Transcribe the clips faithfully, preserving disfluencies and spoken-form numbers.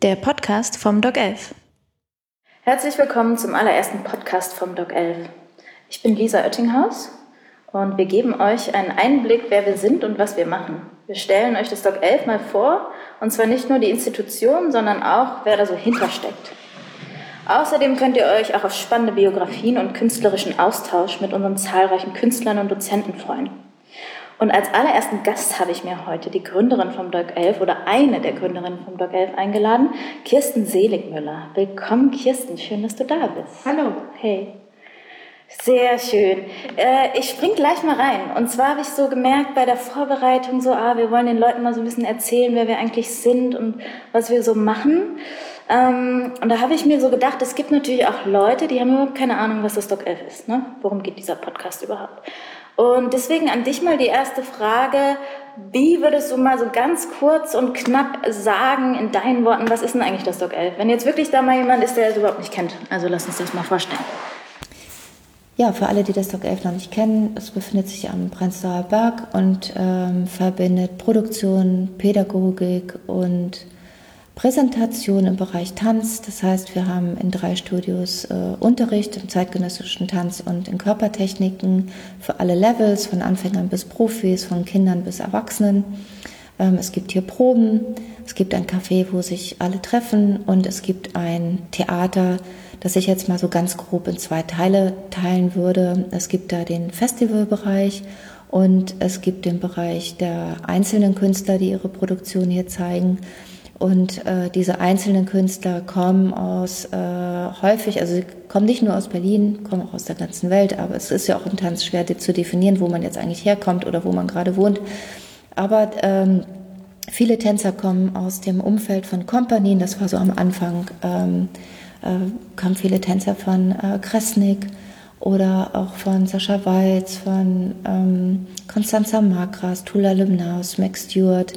der Podcast vom Doc elf. Herzlich willkommen zum allerersten Podcast vom Doc elf. Ich bin Lisa Oettinghaus und wir geben euch einen Einblick, wer wir sind und was wir machen. Wir stellen euch das Doc elf mal vor, und zwar nicht nur die Institution, sondern auch, wer da so hintersteckt. Außerdem könnt ihr euch auch auf spannende Biografien und künstlerischen Austausch mit unseren zahlreichen Künstlern und Dozenten freuen. Und als allerersten Gast habe ich mir heute die Gründerin vom Doc elf oder eine der Gründerinnen vom Doc elf eingeladen, Kirsten Seligmüller. Willkommen, Kirsten, schön, dass du da bist. Hallo. Hey. Sehr schön. Äh, ich spring gleich mal rein. Und zwar habe ich so gemerkt bei der Vorbereitung, so, ah, wir wollen den Leuten mal so ein bisschen erzählen, wer wir eigentlich sind und was wir so machen. Ähm, und da habe ich mir so gedacht, es gibt natürlich auch Leute, die haben überhaupt keine Ahnung, was das Doc elf ist. Ne? Worum geht dieser Podcast überhaupt? Und deswegen an dich mal die erste Frage. Wie würdest du mal so ganz kurz und knapp sagen in deinen Worten, was ist denn eigentlich das Doc elf? Wenn jetzt wirklich da mal jemand ist, der es überhaupt nicht kennt. Also lass uns das mal vorstellen. Ja, für alle, die das Doc elf noch nicht kennen, es befindet sich am Prenzlauer Berg und ähm, verbindet Produktion, Pädagogik und Präsentation im Bereich Tanz. Das heißt, wir haben in drei Studios äh, Unterricht im zeitgenössischen Tanz und in Körpertechniken für alle Levels, von Anfängern bis Profis, von Kindern bis Erwachsenen. Ähm, es gibt hier Proben, es gibt ein Café, wo sich alle treffen, und es gibt ein Theater, das ich jetzt mal so ganz grob in zwei Teile teilen würde. Es gibt da den Festivalbereich und es gibt den Bereich der einzelnen Künstler, die ihre Produktion hier zeigen. Und äh, diese einzelnen Künstler kommen aus äh, häufig, also sie kommen nicht nur aus Berlin, kommen auch aus der ganzen Welt, aber es ist ja auch im Tanz schwer zu definieren, wo man jetzt eigentlich herkommt oder wo man gerade wohnt. Aber ähm, viele Tänzer kommen aus dem Umfeld von Kompanien, das war so am Anfang, ähm, äh, kamen viele Tänzer von äh, Kresnik oder auch von Sascha Waltz, von ähm, Constanza Makras, Tula Limnaus, Max Stewart.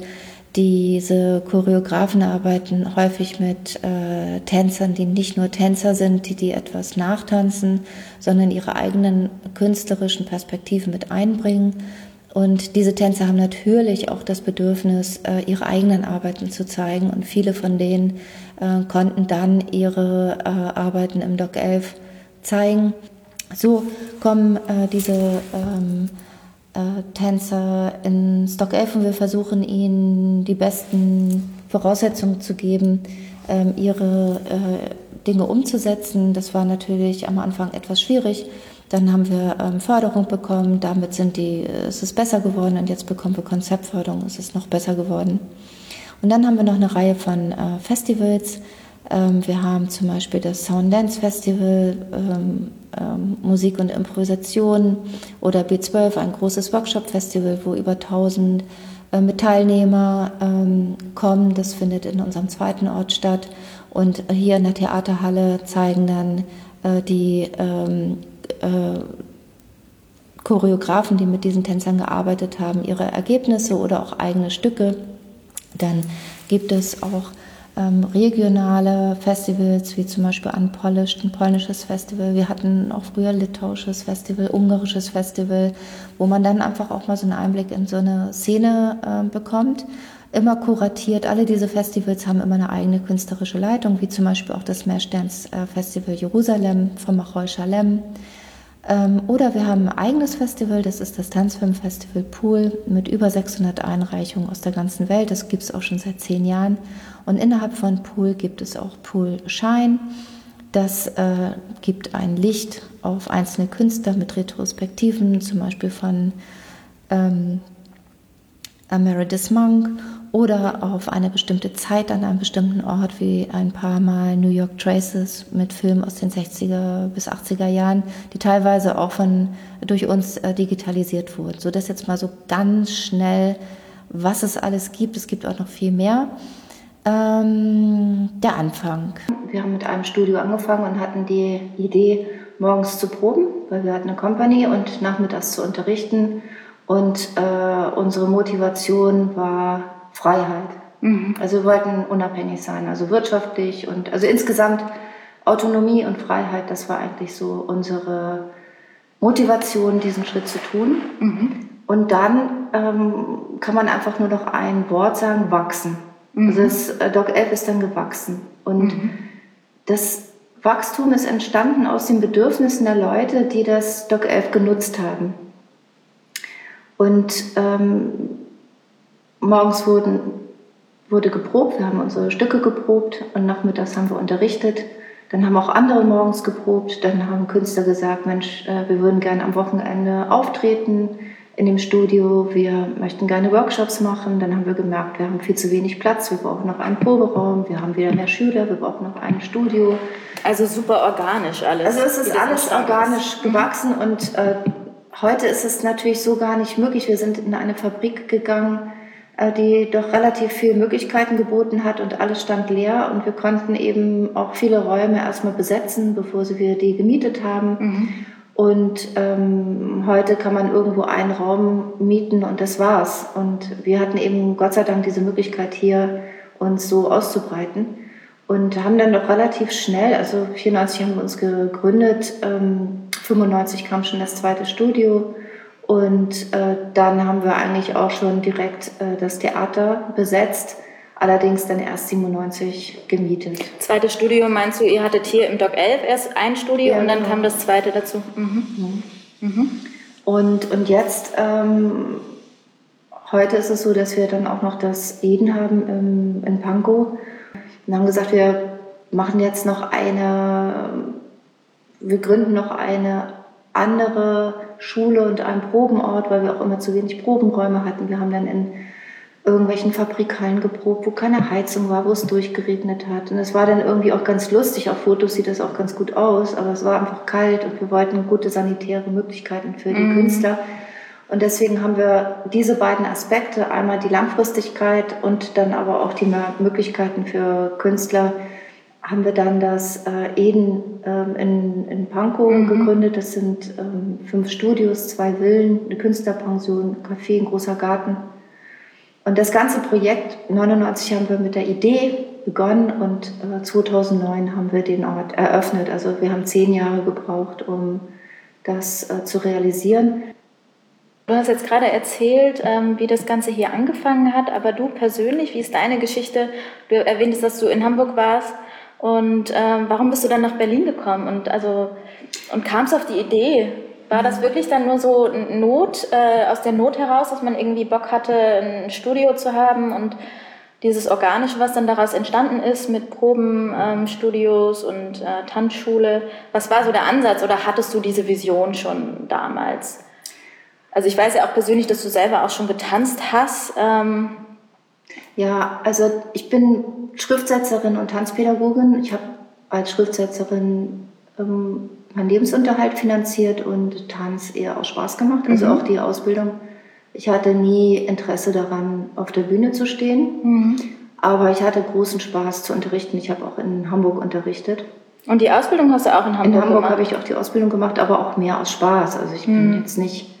Diese Choreografen arbeiten häufig mit äh, Tänzern, die nicht nur Tänzer sind, die, die etwas nachtanzen, sondern ihre eigenen künstlerischen Perspektiven mit einbringen. Und diese Tänzer haben natürlich auch das Bedürfnis, äh, ihre eigenen Arbeiten zu zeigen. Und viele von denen äh, konnten dann ihre äh, Arbeiten im Doc elf zeigen. So kommen äh, diese ähm, Äh, Tänzer ins Doc elf und wir versuchen ihnen die besten Voraussetzungen zu geben, ähm, ihre äh, Dinge umzusetzen. Das war natürlich am Anfang etwas schwierig. Dann haben wir ähm, Förderung bekommen, damit sind die, äh, es ist besser geworden, und jetzt bekommen wir Konzeptförderung, es ist noch besser geworden. Und dann haben wir noch eine Reihe von äh, Festivals. Ähm, wir haben zum Beispiel das Sound Dance Festival, ähm, ähm, Musik und Improvisation, oder B zwölf, ein großes Workshop-Festival, wo über tausend äh, mit Teilnehmer ähm, kommen. Das findet in unserem zweiten Ort statt. Und hier in der Theaterhalle zeigen dann äh, die ähm, äh, Choreografen, die mit diesen Tänzern gearbeitet haben, ihre Ergebnisse oder auch eigene Stücke. Dann gibt es auch ähm, regionale Festivals, wie zum Beispiel Unpolished, ein polnisches Festival. Wir hatten auch früher litauisches Festival, ungarisches Festival, wo man dann einfach auch mal so einen Einblick in so eine Szene äh, bekommt. Immer kuratiert. Alle diese Festivals haben immer eine eigene künstlerische Leitung, wie zum Beispiel auch das Smash Dance Festival Jerusalem von Machol Shalem. Ähm, oder wir haben ein eigenes Festival, das ist das Tanzfilmfestival Pool mit über sechshundert Einreichungen aus der ganzen Welt. Das gibt es auch schon seit zehn Jahren. Und innerhalb von Pool gibt es auch Pool Shine. Das äh, gibt ein Licht auf einzelne Künstler mit Retrospektiven, zum Beispiel von ähm, Meredith Monk, oder auf eine bestimmte Zeit an einem bestimmten Ort, wie ein paar Mal New York Traces mit Filmen aus den sechziger bis achtziger Jahren, die teilweise auch von, durch uns äh, digitalisiert wurden. So, das jetzt mal so ganz schnell, was es alles gibt. Es gibt auch noch viel mehr. Ähm, der Anfang. Wir haben mit einem Studio angefangen und hatten die Idee, morgens zu proben, weil wir hatten eine Company, und nachmittags zu unterrichten. Und äh, unsere Motivation war Freiheit. Mhm. Also wir wollten unabhängig sein, also wirtschaftlich und also insgesamt Autonomie und Freiheit, das war eigentlich so unsere Motivation, diesen Schritt zu tun. Mhm. Und dann ähm, kann man einfach nur noch ein Wort sagen, wachsen. Mhm. Also das äh, Doc elf ist dann gewachsen. Und mhm. das Wachstum ist entstanden aus den Bedürfnissen der Leute, die das Doc elf genutzt haben. Und ähm, morgens wurden, wurde geprobt, wir haben unsere Stücke geprobt und nachmittags haben wir unterrichtet. Dann haben auch andere morgens geprobt, dann haben Künstler gesagt, Mensch, äh, wir würden gerne am Wochenende auftreten in dem Studio, wir möchten gerne Workshops machen. Dann haben wir gemerkt, wir haben viel zu wenig Platz, wir brauchen noch einen Proberaum, wir haben wieder mehr Schüler, wir brauchen noch ein Studio. Also super organisch alles. Also es ist alles organisch ist. gewachsen mhm. und äh, heute ist es natürlich so gar nicht möglich. Wir sind in eine Fabrik gegangen, äh, die doch relativ viele Möglichkeiten geboten hat und alles stand leer und wir konnten eben auch viele Räume erstmal besetzen, bevor wir die gemietet haben. Mhm. Und ähm, heute kann man irgendwo einen Raum mieten und das war's. Und wir hatten eben Gott sei Dank diese Möglichkeit hier, uns so auszubreiten. Und haben dann doch relativ schnell, also vierundneunzig haben wir uns gegründet, ähm, fünfundneunzig kam schon das zweite Studio. Und äh, dann haben wir eigentlich auch schon direkt äh, das Theater besetzt. Allerdings dann erst siebenundneunzig gemietet. Zweites Studio meinst du, ihr hattet hier im Doc elf erst ein Studio ja, und dann genau. kam das zweite dazu? Mhm. Mhm. Mhm. Und, und jetzt, ähm, heute ist es so, dass wir dann auch noch das Eden haben im, in Pankow. Und haben gesagt, wir machen jetzt noch eine, wir gründen noch eine andere Schule und einen Probenort, weil wir auch immer zu wenig Probenräume hatten. Wir haben dann in irgendwelchen Fabrikhallen geprobt, wo keine Heizung war, wo es durchgeregnet hat. Und es war dann irgendwie auch ganz lustig. Auf Fotos sieht das auch ganz gut aus, aber es war einfach kalt und wir wollten gute sanitäre Möglichkeiten für die mm. Künstler. Und deswegen haben wir diese beiden Aspekte, einmal die Langfristigkeit und dann aber auch die Möglichkeiten für Künstler, haben wir dann das äh, Eden ähm, in, in Pankow mm. gegründet. Das sind ähm, fünf Studios, zwei Villen, eine Künstlerpension, ein Café, ein großer Garten. Und das ganze Projekt, neunundneunzig haben wir mit der Idee begonnen und äh, zweitausendneun haben wir den Ort eröffnet. Also wir haben zehn Jahre gebraucht, um das äh, zu realisieren. Du hast jetzt gerade erzählt, ähm, wie das Ganze hier angefangen hat, aber du persönlich, wie ist deine Geschichte? Du erwähntest, dass du in Hamburg warst und ähm, warum bist du dann nach Berlin gekommen und, also, und kamst auf die Idee? War das wirklich dann nur so Not, äh, aus der Not heraus, dass man irgendwie Bock hatte, ein Studio zu haben und dieses Organische, was dann daraus entstanden ist mit Probenstudios ähm, und äh, Tanzschule, was war so der Ansatz oder hattest du diese Vision schon damals? Also ich weiß ja auch persönlich, dass du selber auch schon getanzt hast. Ähm ja, also ich bin Schriftsetzerin und Tanzpädagogin. Ich habe als Schriftsetzerin ähm, meinen Lebensunterhalt finanziert und Tanz eher aus Spaß gemacht, also mhm. auch die Ausbildung. Ich hatte nie Interesse daran, auf der Bühne zu stehen, mhm. aber ich hatte großen Spaß zu unterrichten. Ich habe auch in Hamburg unterrichtet. Und die Ausbildung hast du auch in Hamburg gemacht? In Hamburg habe ich auch die Ausbildung gemacht, aber auch mehr aus Spaß. Also ich mhm. bin jetzt nicht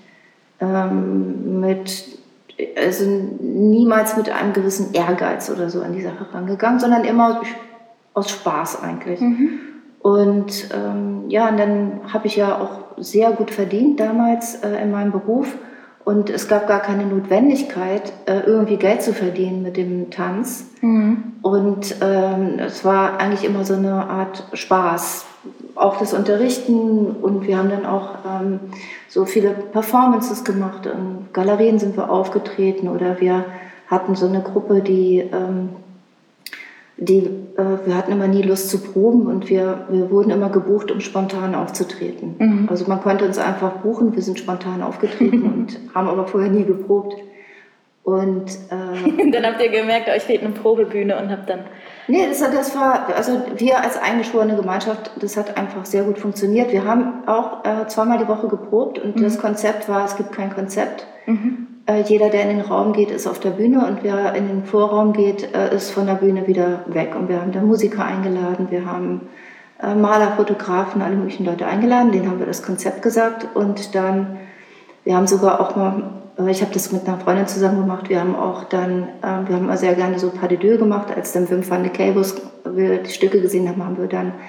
ähm, mit, also niemals mit einem gewissen Ehrgeiz oder so an die Sache rangegangen, sondern immer aus Spaß eigentlich. Mhm. Und ähm, ja, und dann habe ich ja auch sehr gut verdient damals äh, in meinem Beruf und es gab gar keine Notwendigkeit, äh, irgendwie Geld zu verdienen mit dem Tanz. Mhm. Und ähm, es war eigentlich immer so eine Art Spaß, auch das Unterrichten und wir haben dann auch ähm, so viele Performances gemacht, in Galerien sind wir aufgetreten oder wir hatten so eine Gruppe, die... Ähm, Die, äh, wir hatten immer nie Lust zu proben und wir, wir wurden immer gebucht, um spontan aufzutreten. Mhm. Also man konnte uns einfach buchen, wir sind spontan aufgetreten und haben aber vorher nie geprobt. Und äh, dann habt ihr gemerkt, euch fehlt eine Probebühne und habt dann... Nee, das, das war, also wir als eingeschworene Gemeinschaft, das hat einfach sehr gut funktioniert. Wir haben auch äh, zweimal die Woche geprobt und mhm. das Konzept war, es gibt kein Konzept. Mhm. Jeder, der in den Raum geht, ist auf der Bühne und wer in den Vorraum geht, ist von der Bühne wieder weg. Und wir haben da Musiker eingeladen, wir haben Maler, Fotografen, alle möglichen Leute eingeladen, denen haben wir das Konzept gesagt. Und dann, wir haben sogar auch mal, ich habe das mit einer Freundin zusammen gemacht, wir haben auch dann, wir haben sehr gerne so Pas de Deux gemacht, als dann Wim van de Keibus wir die Stücke gesehen haben, haben wir dann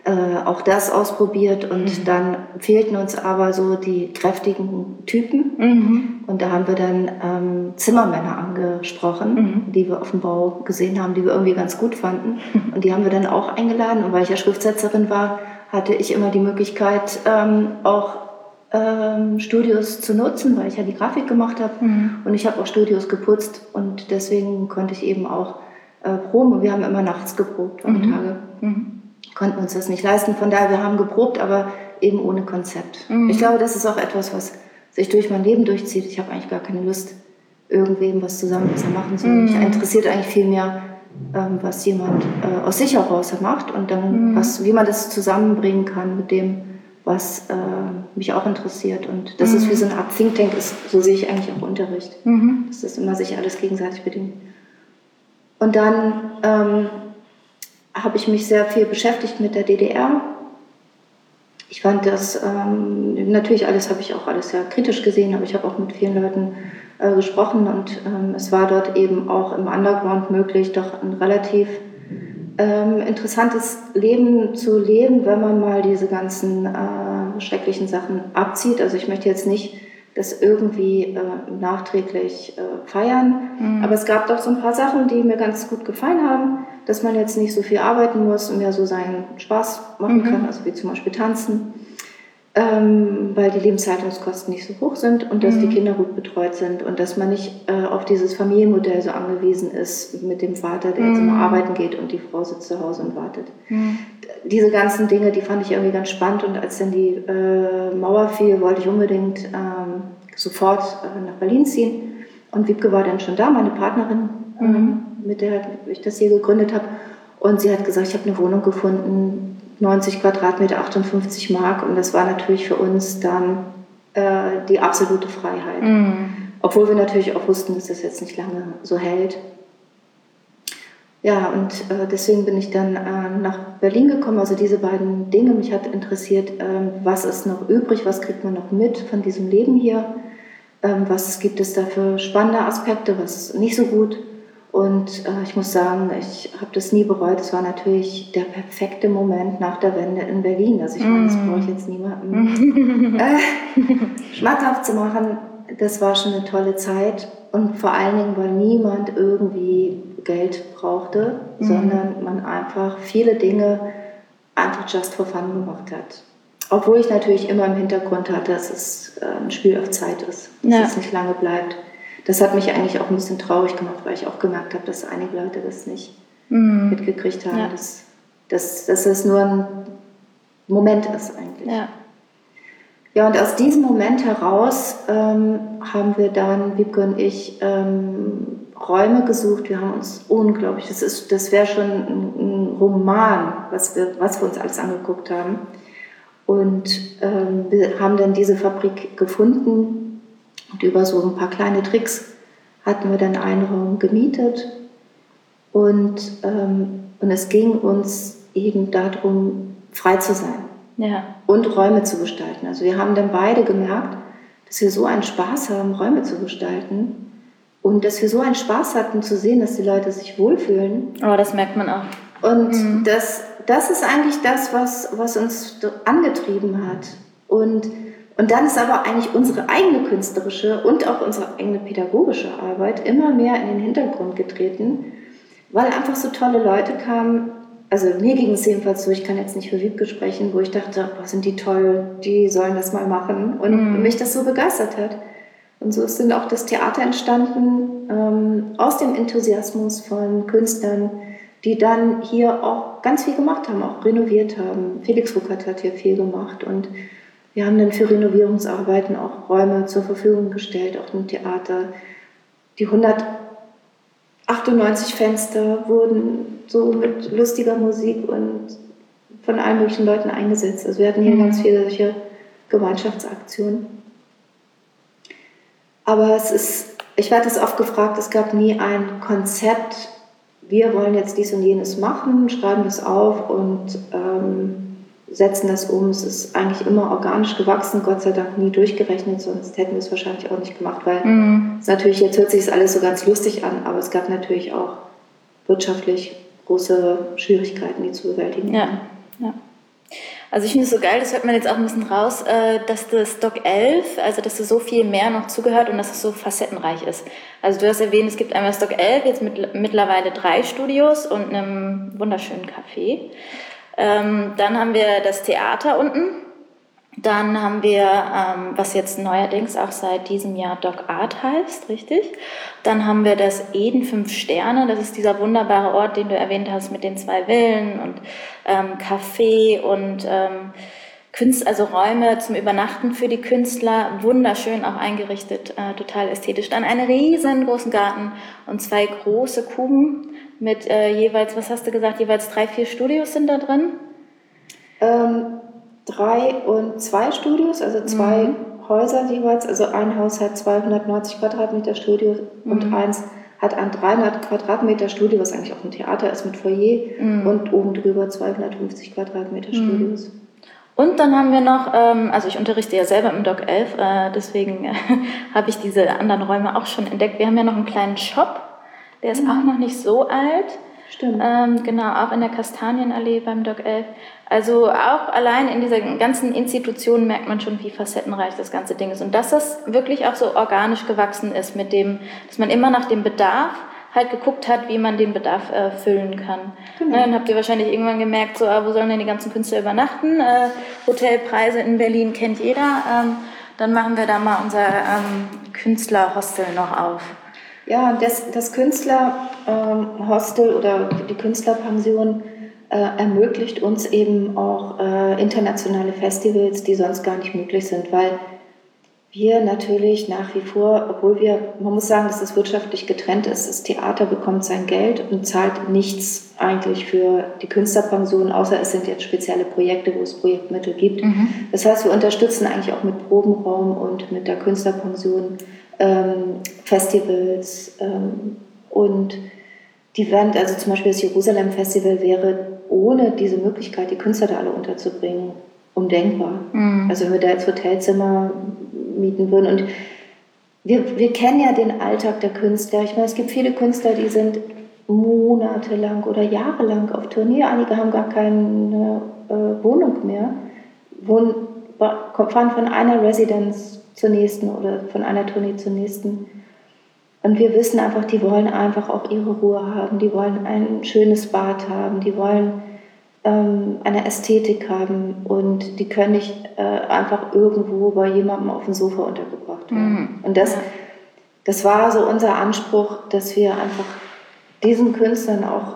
äh, auch das ausprobiert und mhm. dann fehlten uns aber so die kräftigen Typen mhm. und da haben wir dann ähm, Zimmermänner angesprochen, mhm. die wir auf dem Bau gesehen haben, die wir irgendwie ganz gut fanden mhm. und die haben wir dann auch eingeladen und weil ich ja Schriftsetzerin war, hatte ich immer die Möglichkeit ähm, auch ähm, Studios zu nutzen, weil ich ja die Grafik gemacht habe mhm. und ich habe auch Studios geputzt und deswegen konnte ich eben auch äh, proben und wir haben immer nachts geprobt, mhm. Tage. Mhm. Konnten uns das nicht leisten. Von daher, wir haben geprobt, aber eben ohne Konzept. Mhm. Ich glaube, das ist auch etwas, was sich durch mein Leben durchzieht. Ich habe eigentlich gar keine Lust, irgendwem was zusammen zu machen. So, mhm. Mich interessiert eigentlich viel mehr, ähm, was jemand äh, aus sich heraus macht und dann, mhm. was, wie man das zusammenbringen kann mit dem, was äh, mich auch interessiert. Und das mhm. ist wie so eine Art Think Tank, ist, so sehe ich eigentlich auch Unterricht. Mhm. Das ist immer sich alles gegenseitig bedingt. Und dann ähm, habe ich mich sehr viel beschäftigt mit der D D R. Ich fand das, ähm, natürlich alles habe ich auch alles sehr kritisch gesehen, aber ich habe auch mit vielen Leuten äh, gesprochen und ähm, es war dort eben auch im Underground möglich, doch ein relativ ähm, interessantes Leben zu leben, wenn man mal diese ganzen äh, schrecklichen Sachen abzieht. Also ich möchte jetzt nicht das irgendwie äh, nachträglich äh, feiern. Mhm. Aber es gab doch so ein paar Sachen, die mir ganz gut gefallen haben, dass man jetzt nicht so viel arbeiten muss und mehr so seinen Spaß machen mhm. kann, also wie zum Beispiel tanzen, ähm, weil die Lebenshaltungskosten nicht so hoch sind und dass mhm. die Kinder gut betreut sind und dass man nicht äh, auf dieses Familienmodell so angewiesen ist mit dem Vater, der mhm. jetzt immer arbeiten geht und die Frau sitzt zu Hause und wartet. Mhm. Diese ganzen Dinge, die fand ich irgendwie ganz spannend und als dann die äh, Mauer fiel, wollte ich unbedingt ähm, sofort äh, nach Berlin ziehen und Wiebke war dann schon da, meine Partnerin, mhm. ähm, mit der ich das hier gegründet habe und sie hat gesagt, ich habe eine Wohnung gefunden, neunzig Quadratmeter, achtundfünfzig Mark und das war natürlich für uns dann äh, die absolute Freiheit. Mhm. Obwohl wir natürlich auch wussten, dass das jetzt nicht lange so hält. Ja, und äh, deswegen bin ich dann äh, nach Berlin gekommen, also diese beiden Dinge. Mich hat interessiert, äh, was ist noch übrig, was kriegt man noch mit von diesem Leben hier, ähm, was gibt es da für spannende Aspekte, was nicht so gut. Und äh, ich muss sagen, ich habe das nie bereut. Es war natürlich der perfekte Moment nach der Wende in Berlin. Also ich meine, das brauche ich jetzt niemandem äh, schmackhaft zu machen. Das war schon eine tolle Zeit und vor allen Dingen, weil niemand irgendwie Geld brauchte, mhm. sondern man einfach viele Dinge einfach just for fun gemacht hat. Obwohl ich natürlich immer im Hintergrund hatte, dass es ein Spiel auf Zeit ist, dass ja. es nicht lange bleibt. Das hat mich eigentlich auch ein bisschen traurig gemacht, weil ich auch gemerkt habe, dass einige Leute das nicht mhm. mitgekriegt haben, ja. dass, dass, dass es nur ein Moment ist eigentlich. Ja. Ja, und aus diesem Moment heraus ähm, haben wir dann, Wiebke und ich, ähm, Räume gesucht. Wir haben uns unglaublich, das ist, das wäre schon ein, ein Roman, was wir, was wir uns alles angeguckt haben. Und ähm, wir haben dann diese Fabrik gefunden und über so ein paar kleine Tricks hatten wir dann einen Raum gemietet. Und, ähm, und es ging uns eben darum, frei zu sein. Ja. Und Räume zu gestalten. Also wir haben dann beide gemerkt, dass wir so einen Spaß haben, Räume zu gestalten und dass wir so einen Spaß hatten zu sehen, dass die Leute sich wohlfühlen. Oh, das merkt man auch. Und mhm. das, das ist eigentlich das, was, was uns angetrieben hat. Und, und dann ist aber eigentlich unsere eigene künstlerische und auch unsere eigene pädagogische Arbeit immer mehr in den Hintergrund getreten, weil einfach so tolle Leute kamen. Also mir ging es jedenfalls so, ich kann jetzt nicht für Wiebke sprechen, wo ich dachte, boah, sind die toll, die sollen das mal machen. Und mm. mich das so begeistert hat. Und so ist dann auch das Theater entstanden, ähm, aus dem Enthusiasmus von Künstlern, die dann hier auch ganz viel gemacht haben, auch renoviert haben. Felix Ruckert hat hier viel gemacht und wir haben dann für Renovierungsarbeiten auch Räume zur Verfügung gestellt, auch im Theater. Die hundertachtundneunzig Fenster wurden so mit lustiger Musik und von allen möglichen Leuten eingesetzt. Also wir hatten hier mhm. ganz viele solche Gemeinschaftsaktionen. Aber es ist, ich werde das oft gefragt, es gab nie ein Konzept, wir wollen jetzt dies und jenes machen, schreiben das auf und ähm, setzen das um. Es ist eigentlich immer organisch gewachsen, Gott sei Dank nie durchgerechnet, sonst hätten wir es wahrscheinlich auch nicht gemacht, weil mhm. es natürlich, jetzt hört sich das alles so ganz lustig an, aber es gab natürlich auch wirtschaftlich große Schwierigkeiten, die zu bewältigen ja. ja. Also ich finde es so geil, das hört man jetzt auch ein bisschen raus, äh, dass das Doc elf, also dass da so viel mehr noch zugehört und dass es so facettenreich ist. Also du hast erwähnt, es gibt einmal das Doc elf, jetzt mit, mittlerweile drei Studios und einem wunderschönen Café. Ähm, dann haben wir das Theater unten. Dann haben wir, ähm, was jetzt neuerdings auch seit diesem Jahr Doc Art heißt, richtig? Dann haben wir das Eden fünf Sterne, das ist dieser wunderbare Ort, den du erwähnt hast mit den zwei Villen und ähm, Café und ähm, Künst, also Räume zum Übernachten für die Künstler, wunderschön auch eingerichtet, äh, total ästhetisch. Dann einen riesengroßen Garten und zwei große Kuben mit äh, jeweils, was hast du gesagt, jeweils drei, vier Studios sind da drin? Ähm, drei und zwei Studios, also zwei mhm. Häuser jeweils. Also ein Haus hat zweihundertneunzig Quadratmeter Studio mhm. und eins hat ein dreihundert Quadratmeter Studio, was eigentlich auch ein Theater ist mit Foyer mhm. und oben drüber zweihundertfünfzig Quadratmeter mhm. Studios. Und dann haben wir noch, ähm, also ich unterrichte ja selber im Doc elf, äh, deswegen äh, habe ich diese anderen Räume auch schon entdeckt. Wir haben ja noch einen kleinen Shop, der ist mhm. auch noch nicht so alt. Stimmt. Ähm, genau, auch in der Kastanienallee beim Doc elf. Also auch allein in dieser ganzen Institution merkt man schon, wie facettenreich das ganze Ding ist. Und dass das wirklich auch so organisch gewachsen ist mit dem, dass man immer nach dem Bedarf halt geguckt hat, wie man den Bedarf äh, füllen kann. Genau. Ne, dann habt ihr wahrscheinlich irgendwann gemerkt, so, ah, wo sollen denn die ganzen Künstler übernachten? Äh, Hotelpreise in Berlin kennt jeder. Ähm, dann machen wir da mal unser ähm, Künstlerhostel noch auf. Ja, das, das Künstlerhostel ähm, oder die Künstlerpension äh, ermöglicht uns eben auch äh, internationale Festivals, die sonst gar nicht möglich sind, weil wir natürlich nach wie vor, obwohl wir, man muss sagen, dass das wirtschaftlich getrennt ist, das Theater bekommt sein Geld und zahlt nichts eigentlich für die Künstlerpension, außer es sind jetzt spezielle Projekte, wo es Projektmittel gibt. Mhm. Das heißt, wir unterstützen eigentlich auch mit Probenraum und mit der Künstlerpension ähm, Festivals ähm, und die werden, also zum Beispiel das Jerusalem Festival wäre ohne diese Möglichkeit, die Künstler da alle unterzubringen, undenkbar. Mhm. Also wenn wir da jetzt Hotelzimmer mieten würden. Und wir, wir kennen ja den Alltag der Künstler. Ich meine, es gibt viele Künstler, die sind monatelang oder jahrelang auf Tournee. Einige haben gar keine äh, Wohnung mehr. Wohnen, fahren von einer Residenz zur nächsten oder von einer Tournee zur nächsten. Und wir wissen einfach, die wollen einfach auch ihre Ruhe haben. Die wollen ein schönes Bad haben. Die wollen eine Ästhetik haben und die können nicht äh, einfach irgendwo bei jemandem auf dem Sofa untergebracht werden. Mhm. Und das, das war so unser Anspruch, dass wir einfach diesen Künstlern auch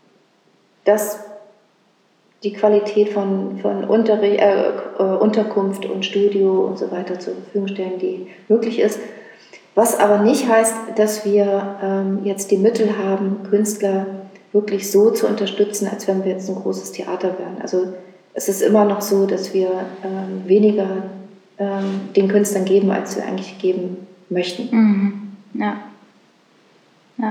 das, die Qualität von, von Unterri- äh, Unterkunft und Studio und so weiter zur Verfügung stellen, die möglich ist. Was aber nicht heißt, dass wir ähm, jetzt die Mittel haben, Künstler wirklich so zu unterstützen, als wenn wir jetzt ein großes Theater wären. Also es ist immer noch so, dass wir ähm, weniger ähm, den Künstlern geben, als wir eigentlich geben möchten. Mhm. Ja. Ja.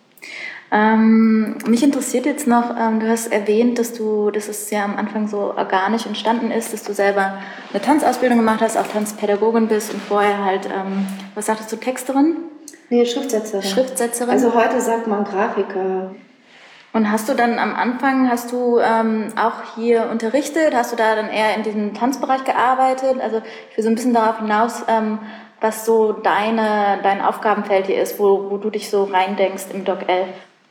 Ähm, mich interessiert jetzt noch, ähm, du hast erwähnt, dass du, dass es ja am Anfang so organisch entstanden ist, dass du selber eine Tanzausbildung gemacht hast, auch Tanzpädagogin bist und vorher halt, ähm, was sagtest du, Texterin? Nee, Schriftsetzerin. Schriftsetzerin. Also heute sagt man Grafiker. Und hast du dann am Anfang, hast du ähm, auch hier unterrichtet? Hast du da dann eher in diesem Tanzbereich gearbeitet? Also ich will so ein bisschen darauf hinaus, ähm, was so deine, dein Aufgabenfeld hier ist, wo, wo du dich so reindenkst im Doc elf.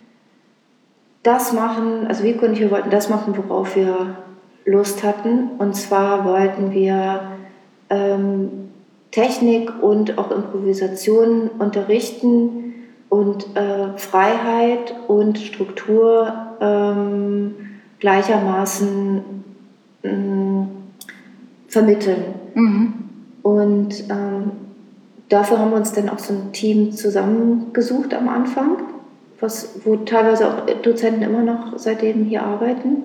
Das machen, also Wiebke und ich, wir wollten das machen, worauf wir Lust hatten. Und zwar wollten wir ähm, Technik und auch Improvisation unterrichten und äh, Freiheit und Struktur ähm, gleichermaßen ähm, vermitteln. Mhm. Und ähm, dafür haben wir uns dann auch so ein Team zusammengesucht am Anfang, was, wo teilweise auch Dozenten immer noch seitdem hier arbeiten.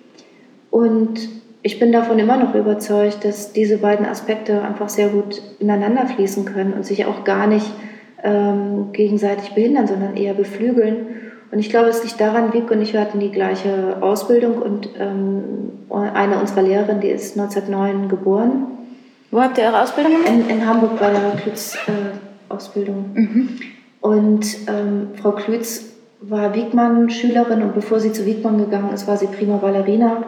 Und ich bin davon immer noch überzeugt, dass diese beiden Aspekte einfach sehr gut ineinander fließen können und sich auch gar nicht ähm, gegenseitig behindern, sondern eher beflügeln. Und ich glaube, es liegt daran, Wiebke und ich, wir hatten die gleiche Ausbildung und ähm, eine unserer Lehrerinnen, die ist neunzehnhundertneun geboren. Wo habt ihr eure Ausbildung gemacht? In, in Hamburg bei der Klütz-Ausbildung. Äh, mhm. Und ähm, Frau Klütz war Wiegmann-Schülerin und bevor sie zu Wiegmann gegangen ist, war sie Prima Ballerina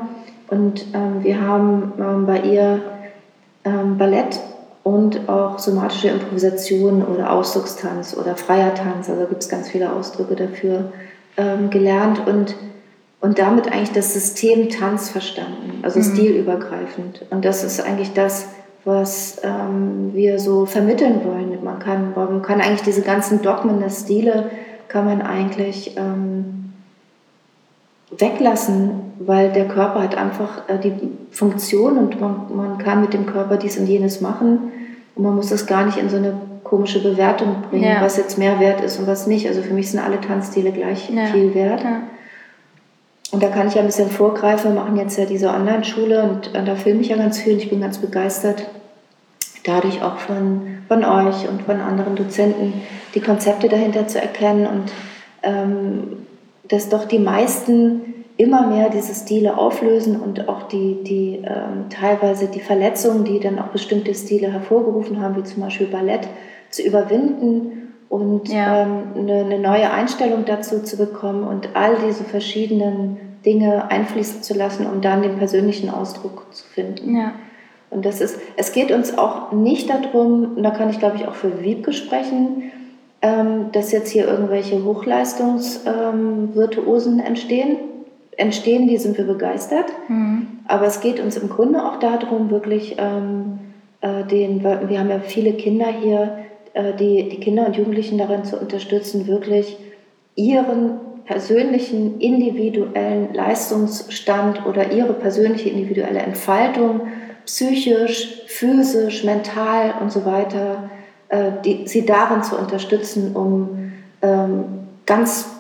Und ähm, wir haben ähm, bei ihr ähm, Ballett und auch somatische Improvisation oder Ausdruckstanz oder freier Tanz, also gibt es ganz viele Ausdrücke dafür, ähm, gelernt und, und damit eigentlich das System Tanz verstanden, also mhm. stilübergreifend. Und das ist eigentlich das, was ähm, wir so vermitteln wollen. Man kann, man kann eigentlich diese ganzen Dogmen der Stile kann man eigentlich ähm, weglassen, weil der Körper hat einfach äh, die Funktion und man, man kann mit dem Körper dies und jenes machen und man muss das gar nicht in so eine komische Bewertung bringen, ja. was jetzt mehr wert ist und was nicht. Also für mich sind alle Tanzstile gleich ja. viel wert. Ja. Und da kann ich ja ein bisschen vorgreifen. Wir machen jetzt ja diese Online-Schule und äh, da filme ich ja ganz viel und ich bin ganz begeistert, dadurch auch von, von euch und von anderen Dozenten die Konzepte dahinter zu erkennen und ähm, dass doch die meisten immer mehr diese Stile auflösen und auch die, die ähm, teilweise die Verletzungen, die dann auch bestimmte Stile hervorgerufen haben, wie zum Beispiel Ballett, zu überwinden und ja. ähm, eine, eine neue Einstellung dazu zu bekommen und all diese verschiedenen Dinge einfließen zu lassen, um dann den persönlichen Ausdruck zu finden. Ja. Und das ist, es geht uns auch nicht darum, und da kann ich glaube ich auch für Wiebke sprechen, ähm, dass jetzt hier irgendwelche Hochleistungsvirtuosen ähm, entstehen. Entstehen, die sind wir begeistert. Mhm. Aber es geht uns im Grunde auch darum, wirklich ähm, äh, den, wir haben ja viele Kinder hier, äh, die, die Kinder und Jugendlichen darin zu unterstützen, wirklich ihren persönlichen individuellen Leistungsstand oder ihre persönliche individuelle Entfaltung psychisch, physisch, mental und so weiter, äh, die, sie darin zu unterstützen, um ähm, ganz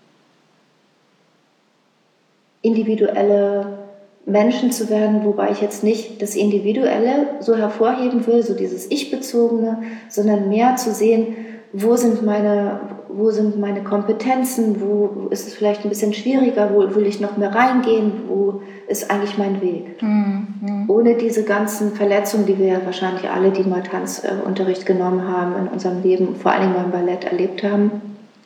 individuelle Menschen zu werden, wobei ich jetzt nicht das Individuelle so hervorheben will, so dieses Ich-Bezogene, sondern mehr zu sehen, wo sind meine, wo sind meine Kompetenzen, wo ist es vielleicht ein bisschen schwieriger, wo will ich noch mehr reingehen, wo ist eigentlich mein Weg. Mhm. Ohne diese ganzen Verletzungen, die wir ja wahrscheinlich alle, die mal Tanzunterricht genommen haben, in unserem Leben, vor allem beim Ballett erlebt haben.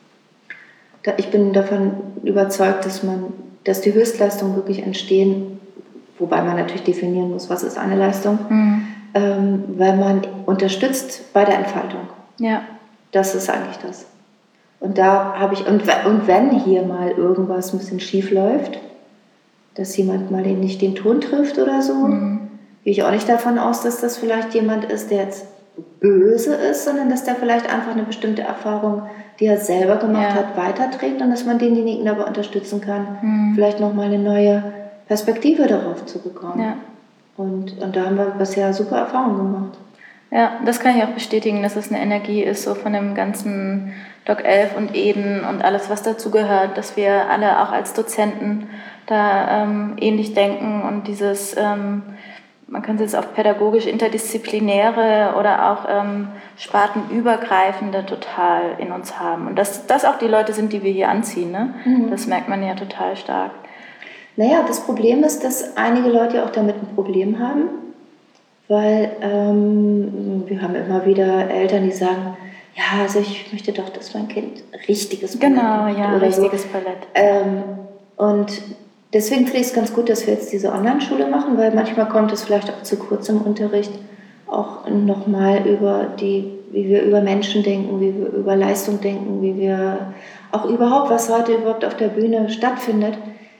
Ich bin davon überzeugt, dass man, dass die Höchstleistungen wirklich entstehen, wobei man natürlich definieren muss, was ist eine Leistung, mhm. ähm, weil man unterstützt bei der Entfaltung. Ja. Das ist eigentlich das. Und da habe ich, und, und wenn hier mal irgendwas ein bisschen schief läuft, dass jemand mal nicht den Ton trifft oder so, mhm. gehe ich auch nicht davon aus, dass das vielleicht jemand ist, der jetzt böse ist, sondern dass der vielleicht einfach eine bestimmte Erfahrung, die er selber gemacht ja. hat, weiterträgt und dass man denjenigen dabei unterstützen kann, mhm. vielleicht nochmal eine neue Perspektive darauf zu bekommen. Ja. Und, und da haben wir bisher super Erfahrungen gemacht. Ja, das kann ich auch bestätigen, dass es eine Energie ist, so von dem ganzen Doc elf und Eden und alles, was dazu gehört, dass wir alle auch als Dozenten da ähm, ähnlich denken und dieses, ähm, man kann es jetzt auf pädagogisch interdisziplinäre oder auch ähm, spartenübergreifende total in uns haben. Und dass das auch die Leute sind, die wir hier anziehen, ne? Mhm. Das merkt man ja total stark. Naja, das Problem ist, dass einige Leute auch damit ein Problem haben. Weil ähm, wir haben immer wieder Eltern, die sagen, ja, also ich möchte doch, dass mein Kind richtiges Ballett genau, macht. Genau, ja, oder richtiges so. Ballett. Ähm, und deswegen finde ich es ganz gut, dass wir jetzt diese Online-Schule machen, weil manchmal kommt es vielleicht auch zu kurz im Unterricht, auch nochmal über die, wie wir über Menschen denken, wie wir über Leistung denken, wie wir auch überhaupt, was heute überhaupt auf der Bühne stattfindet.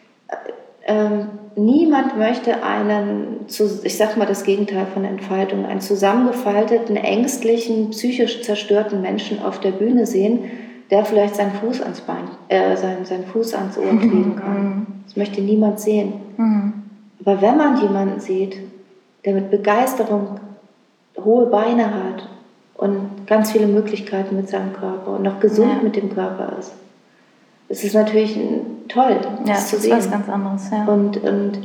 Ähm, niemand möchte einen, ich sag mal das Gegenteil von Entfaltung, einen zusammengefalteten, ängstlichen, psychisch zerstörten Menschen auf der Bühne sehen, der vielleicht seinen Fuß ans Bein, äh, seinen, seinen Fuß ans Ohr kriegen kann. Das möchte niemand sehen. Mhm. Aber wenn man jemanden sieht, der mit Begeisterung hohe Beine hat und ganz viele Möglichkeiten mit seinem Körper und noch gesund ja. mit dem Körper ist, es ist natürlich toll, das ja, zu das sehen. ist was ganz anderes. Ja. Und, und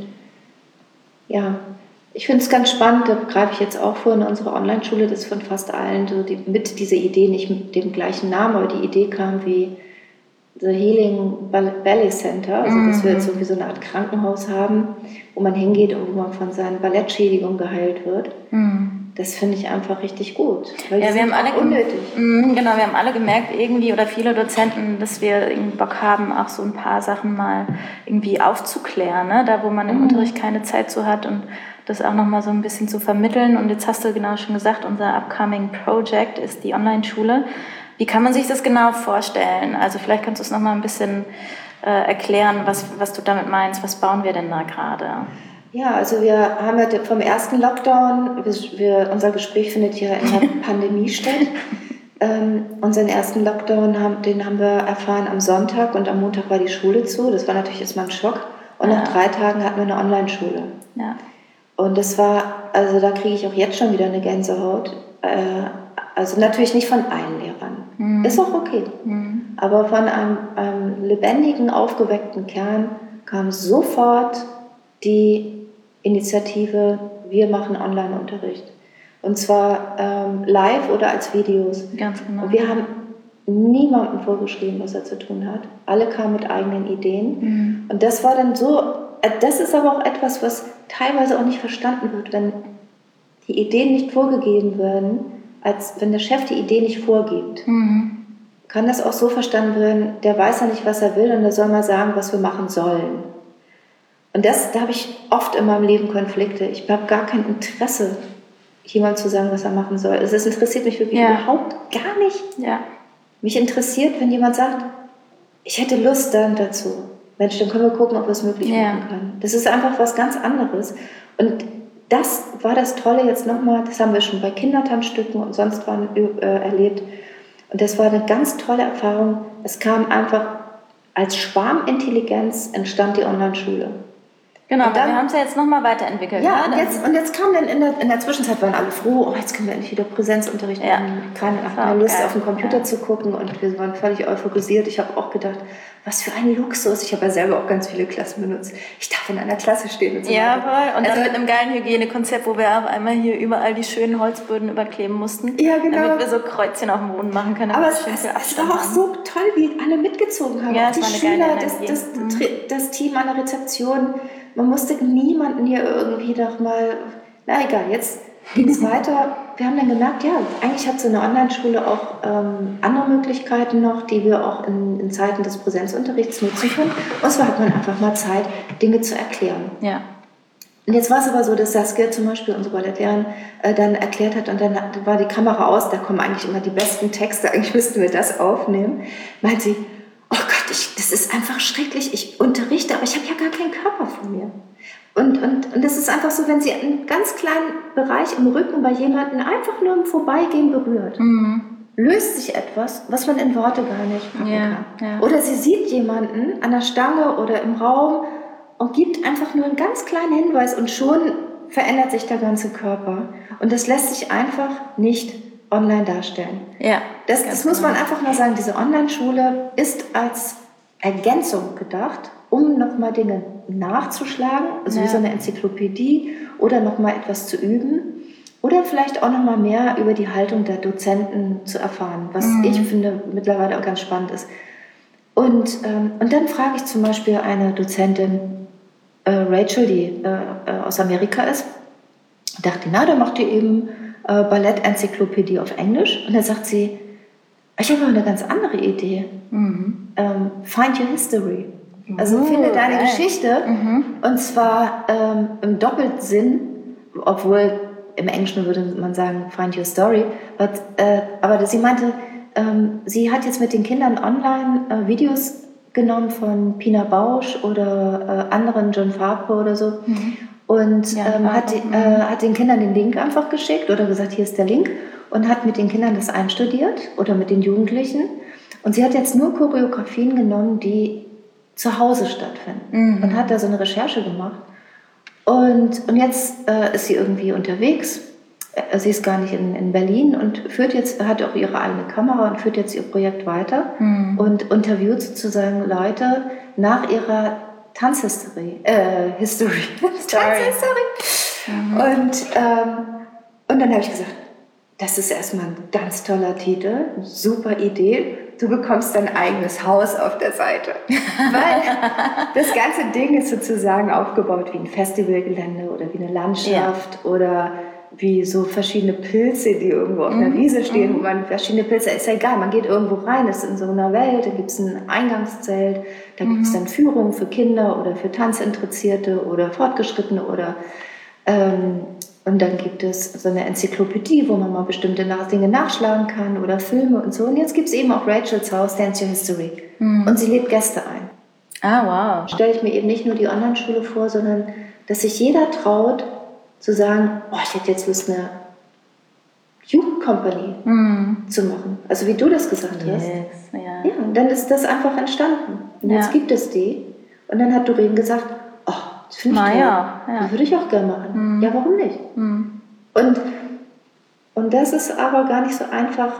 ja, ich finde es ganz spannend, da greife ich jetzt auch vor in unserer Online-Schule, dass von fast allen so die, mit dieser Idee, nicht mit dem gleichen Namen, aber die Idee kam wie The Healing Ballet Center, also mhm. dass wir jetzt irgendwie so eine Art Krankenhaus haben, wo man hingeht und wo man von seinen Ballettschädigungen geheilt wird. Mhm. Das finde ich einfach richtig gut. Weil ja, wir haben alle unnötig. Gem- genau, wir haben alle gemerkt, irgendwie, oder viele Dozenten, dass wir irgendwie Bock haben, auch so ein paar Sachen mal irgendwie aufzuklären, ne? Da wo man im mhm. Unterricht keine Zeit zu hat und das auch nochmal so ein bisschen zu vermitteln. Und jetzt hast du genau schon gesagt, unser upcoming Project ist die Online-Schule. Wie kann man sich das genau vorstellen? Also vielleicht kannst du es nochmal ein bisschen äh, erklären, was, was du damit meinst. Was bauen wir denn da gerade? Ja, also wir haben ja vom ersten Lockdown, wir, wir, unser Gespräch findet ja in der Pandemie statt. Ähm, unseren ersten Lockdown, haben, den haben wir erfahren am Sonntag und am Montag war die Schule zu. Das war natürlich erstmal ein Schock. Und ja. nach drei Tagen hatten wir eine Online-Schule. Ja. Und das war, also da kriege ich auch jetzt schon wieder eine Gänsehaut. Äh, also natürlich nicht von allen Lehrern. Mhm. Ist auch okay. Mhm. Aber von einem, einem lebendigen, aufgeweckten Kern kam sofort die Initiative, wir machen Online-Unterricht. Und zwar ähm, live oder als Videos. Ganz genau. Und wir haben niemandem vorgeschrieben, was er zu tun hat. Alle kamen mit eigenen Ideen. Mhm. Und das war dann so, das ist aber auch etwas, was teilweise auch nicht verstanden wird, wenn die Ideen nicht vorgegeben werden, als wenn der Chef die Idee nicht vorgibt. Mhm. Kann das auch so verstanden werden, der weiß ja nicht, was er will und der soll mal sagen, was wir machen sollen. Und das, da habe ich oft in meinem Leben Konflikte. Ich habe gar kein Interesse, jemand zu sagen, was er machen soll. Also das interessiert mich wirklich ja. überhaupt gar nicht. Ja. Mich interessiert, wenn jemand sagt, ich hätte Lust dann dazu. Mensch, dann können wir gucken, ob wir es möglich ja. machen können. Das ist einfach was ganz anderes. Und das war das Tolle jetzt nochmal, das haben wir schon bei Kindertanzstücken und sonst wann äh, erlebt. Und das war eine ganz tolle Erfahrung. Es kam einfach, als Schwarmintelligenz entstand die Online-Schule. Genau, dann, wir haben es ja jetzt nochmal weiterentwickelt. Ja, und jetzt, und jetzt kam dann in der, in der Zwischenzeit, waren alle froh, oh, jetzt können wir endlich wieder Präsenzunterricht ja. machen. Keine mehr Lust auf den Computer ja. zu gucken und wir waren völlig euphorisiert. Ich habe auch gedacht, was für ein Luxus. Ich habe ja selber auch ganz viele Klassen benutzt. Ich darf in einer Klasse stehen und so Ja, voll. Und also, dann mit einem geilen Hygienekonzept, wo wir auf einmal hier überall die schönen Holzböden überkleben mussten. Ja, genau. Damit wir so Kreuzchen auf dem Boden machen können. Aber es, es, es war auch so toll, wie alle mitgezogen haben. Ja, auch die Schüler, das, das, mhm. das Team an der Rezeption. Man musste niemanden hier irgendwie doch mal, na egal, jetzt ging es weiter. Wir haben dann gemerkt, ja, eigentlich hat so eine Online-Schule auch ähm, andere Möglichkeiten noch, die wir auch in, in Zeiten des Präsenzunterrichts nutzen können. Und zwar hat man einfach mal Zeit, Dinge zu erklären. Ja. Und jetzt war es aber so, dass Saskia zum Beispiel, unsere Ballettlehrerin, äh, dann erklärt hat und dann war die Kamera aus, da kommen eigentlich immer die besten Texte, eigentlich müssten wir das aufnehmen. Meint sie, oh Gott, ich, das ist einfach schrecklich, ich unterrichte, aber ich habe ja gar keinen Körper vor mir. Und, und, und das ist einfach so, wenn sie einen ganz kleinen Bereich im Rücken bei jemandem einfach nur im Vorbeigehen berührt, mhm. löst sich etwas, was man in Worte gar nicht packen ja, kann. Ja. Oder sie sieht jemanden an der Stange oder im Raum und gibt einfach nur einen ganz kleinen Hinweis und schon verändert sich der ganze Körper. Und das lässt sich einfach nicht online darstellen. Ja, das das muss man einfach mal sagen, diese Online-Schule ist als Ergänzung gedacht, um nochmal Dinge nachzuschlagen, also ja. wie so eine Enzyklopädie oder nochmal etwas zu üben oder vielleicht auch nochmal mehr über die Haltung der Dozenten zu erfahren, was mhm. ich finde mittlerweile auch ganz spannend ist. Und, ähm, und dann frage ich zum Beispiel eine Dozentin, äh, Rachel, die äh, aus Amerika ist, dachte, na, da macht die eben äh, Ballett-Enzyklopädie auf Englisch und dann sagt sie, ich habe eine ganz andere Idee. Mhm. Ähm, find your history. Also uh, finde deine geil. Geschichte mhm. und zwar ähm, im Doppelsinn, obwohl im Englischen würde man sagen find your story, but, äh, aber sie meinte, ähm, sie hat jetzt mit den Kindern online äh, Videos genommen von Pina Bausch oder äh, anderen, John Farquhar oder so mhm. und ja, ähm, hat, die, äh, hat den Kindern den Link einfach geschickt oder gesagt, hier ist der Link und hat mit den Kindern das einstudiert oder mit den Jugendlichen und sie hat jetzt nur Choreografien genommen, die zu Hause stattfinden mhm. und hat da so eine Recherche gemacht. Und, und jetzt äh, ist sie irgendwie unterwegs. Äh, sie ist gar nicht in, in Berlin und führt jetzt, hat auch ihre eigene Kamera und führt jetzt ihr Projekt weiter mhm. und interviewt sozusagen Leute nach ihrer Tanzhistorie. Äh, History. Tanzhistory. Mhm. Und, ähm, und dann habe ich gesagt, das ist erstmal ein ganz toller Titel, super Idee. Du bekommst dein eigenes Haus auf der Seite. Weil das ganze Ding ist sozusagen aufgebaut wie ein Festivalgelände oder wie eine Landschaft ja. oder wie so verschiedene Pilze, die irgendwo auf einer Mhm. Wiese stehen, Mhm. wo man verschiedene Pilze, ist ja egal, man geht irgendwo rein, ist in so einer Welt, da gibt es ein Eingangszelt, da gibt es dann Führungen für Kinder oder für Tanzinteressierte oder Fortgeschrittene oder ähm, und dann gibt es so eine Enzyklopädie, wo man mal bestimmte Nach- Dinge nachschlagen kann oder Filme und so. Und jetzt gibt es eben auch Rachels Haus, Dance Your History. Und sie lädt Gäste ein. Ah, wow. Stelle ich mir eben nicht nur die Online-Schule vor, sondern dass sich jeder traut zu sagen, oh, ich hätte jetzt Lust, eine Jugendcompany Mhm. zu machen. Also wie du das gesagt hast. Yes, ja. Ja, und dann ist das einfach entstanden. Und Ja. jetzt gibt es die. Und dann hat Doreen gesagt, oh, das finde ich Na toll. ja, ja. Das würde ich auch gerne machen. Ja, warum nicht? Mhm. Und, und das ist aber gar nicht so einfach.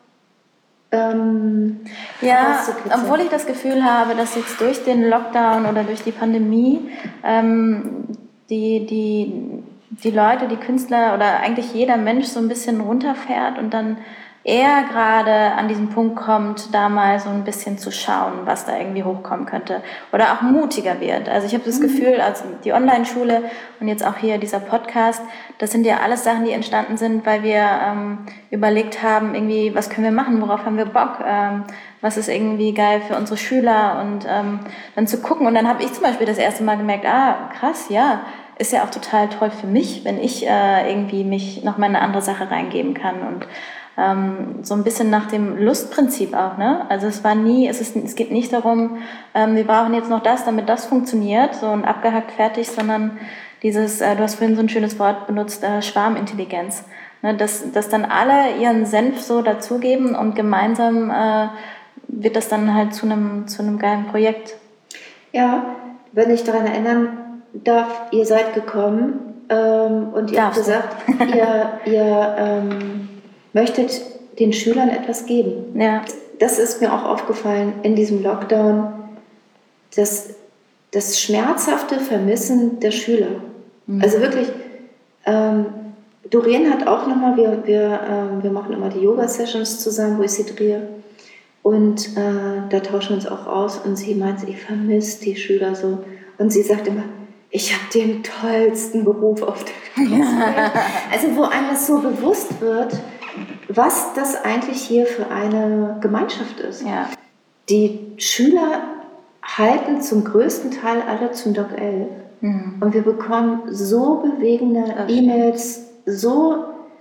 Ähm, Ja, rauszukitzeln. obwohl ich das Gefühl habe, dass jetzt durch den Lockdown oder durch die Pandemie ähm, die, die, die Leute, die Künstler oder eigentlich jeder Mensch so ein bisschen runterfährt und dann eher gerade an diesen Punkt kommt, da mal so ein bisschen zu schauen, was da irgendwie hochkommen könnte oder auch mutiger wird. Also ich habe das Gefühl, also die Online-Schule und jetzt auch hier dieser Podcast, das sind ja alles Sachen, die entstanden sind, weil wir ähm, überlegt haben, irgendwie, was können wir machen, worauf haben wir Bock, ähm, was ist irgendwie geil für unsere Schüler und ähm, dann zu gucken. Und dann habe ich zum Beispiel das erste Mal gemerkt, ah, krass, ja, ist ja auch total toll für mich, wenn ich äh, irgendwie mich noch mal in eine andere Sache reingeben kann und ähm, so ein bisschen nach dem Lustprinzip auch, ne? Also es war nie, es ist, es geht nicht darum, ähm, wir brauchen jetzt noch das, damit das funktioniert, so ein abgehackt fertig, sondern dieses, äh, du hast vorhin so ein schönes Wort benutzt, äh, Schwarmintelligenz, ne? Dass, dass dann alle ihren Senf so dazugeben und gemeinsam äh, wird das dann halt zu einem zu einem geilen Projekt. Ja, wenn ich daran erinnern darf, ihr seid gekommen ähm, und ihr habt Darfst du. gesagt, ihr, ihr ähm, möchtet den Schülern etwas geben. Ja. Das ist mir auch aufgefallen in diesem Lockdown, das, das schmerzhafte Vermissen der Schüler. Mhm. Also wirklich, ähm, Doreen hat auch nochmal, wir, wir, ähm, wir machen immer die Yoga-Sessions zusammen, wo ich sie drehe. Und äh, da tauschen wir uns auch aus und sie meint, ich vermisse die Schüler so. Und sie sagt immer, ich habe den tollsten Beruf auf der Welt. Also wo einem das so bewusst wird, was das eigentlich hier für eine Gemeinschaft ist. Ja. Die Schüler halten zum größten Teil alle zum Doc elf. Mhm. Und wir bekommen so bewegende okay. E-Mails, so,